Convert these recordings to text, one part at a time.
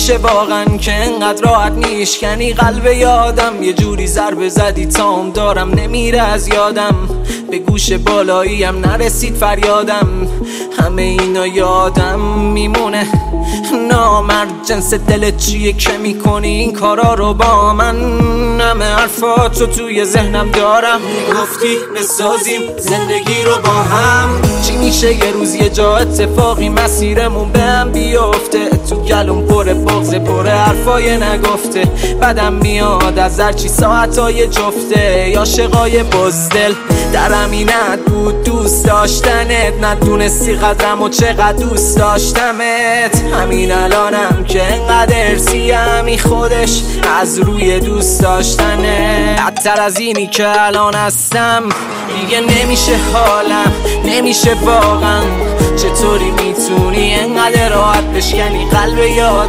میشه واقعا که انقدر راحت میشکنی قلب یادم؟ یه جوری ضربه زدی تام دارم نمیره از یادم، به گوش بالاییم نرسید فریادم، همه اینا یادم میمونه. نامرد جنس دلت چیه که میکنی این کارا رو با من؟ همه حرفاتو توی ذهنم دارم، گفتی بسازیم زندگی رو با هم. چی میشه یه روز یه جا اتفاقی مسیرمون به هم بیفته، تو گلوم پر بغض پر حرفای نگفته، بدم میاد از هرچی ساعتای جفته، یا عاشقای بزدل در امینت بود دوست داشتنت، ندونستی قدرم و چقدر دوست داشتمت. همین الانم که انقدر سیمی خودش از روی دوست داشتنه، بدتر از اینی که الان هستم دیگه نمیشه حالم، نمیشه واقعا. چطوری میتونی انقدر راحت بشکنی قلب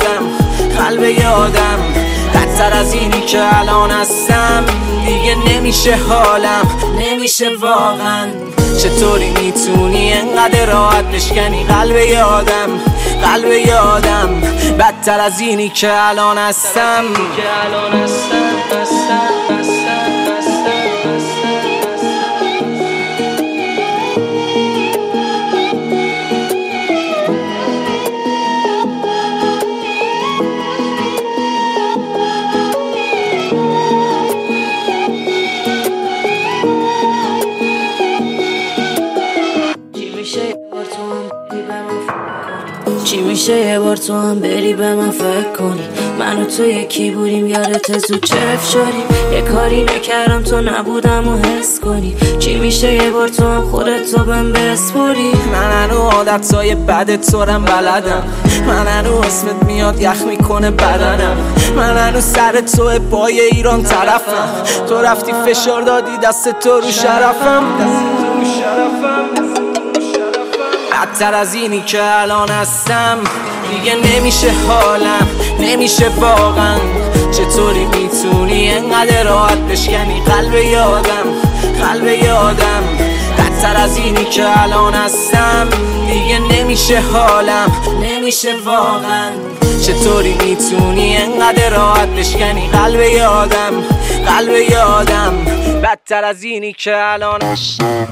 یادم؟ بدتر از اینی که الان هستم دیگه نمیشه حالم، نمیشه واقعا. چطوری میتونی انقدر راحت بشکنی قلب یادم؟ بدتر از اینی که الان هستم. چی میشه یه بار تو هم بری به من فکر کنی، من و تو یکی بودیم یادت زود چف شدیم، یه کاری نکردم تو نبودم و حس کنی. چی میشه یه بار تو هم خودت تو بهم بسپری، من هنو عادتهای بدت سرم بلدم، من هنو اسمت میاد یخ میکنه بدنم، من هنو سر تو پای ایران طرفم، تو رفتی فشار دادی دست تو رو شرفم. بدتر از اینی که الان هستم دیگه نمیشه حالم، نمیشه واقعا. چطوری میتونی انقدر راحت بشکنی قلب یادم؟ بدتر از اینی که الان هستم دیگه نمیشه حالم، نمیشه واقعا. چطوری میتونی انقدر راحت بشکنی قلب یادم؟ بدتر از اینی که الان هستم.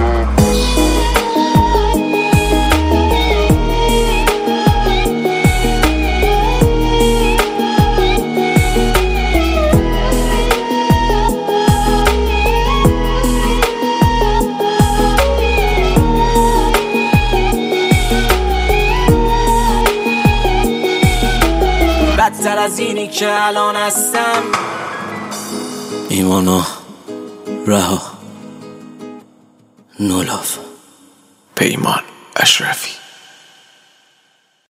بدتر از اینی که الان هستم. ایمانا رها نولاف. پیمان اشرفی.